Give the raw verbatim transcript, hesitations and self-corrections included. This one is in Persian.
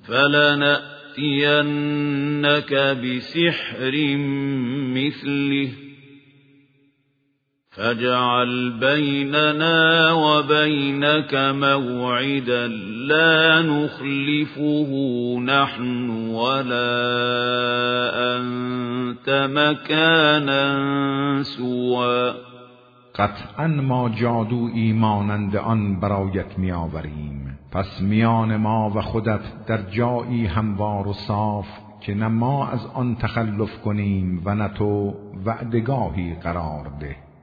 فلنأتینک بسحر مثله فاجعل بیننا و بینک موعدا لا نخلفه نحن ولا انت مکانا سوا. قطعا ما جادویی مانند آن برایت می آوریم، پس میان ما و خودت در جایی هموار و صاف که نه ما از آن تخلف کنیم و نه تو وعدگاهی قرار ده.